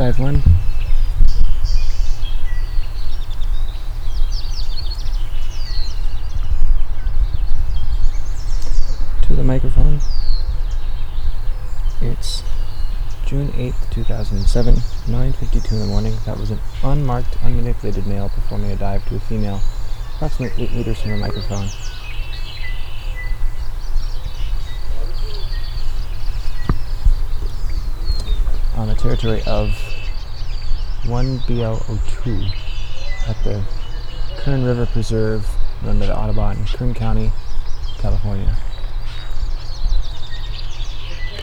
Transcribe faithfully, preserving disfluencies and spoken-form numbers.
five one. To the microphone. It's June eighth, two thousand seven, nine fifty-two in the morning. That was an unmarked, unmanipulated male performing a dive to a female, approximately eight meters from the microphone. On the territory of one B L zero two at the Kern River Preserve run by the Audubon in Kern County, California.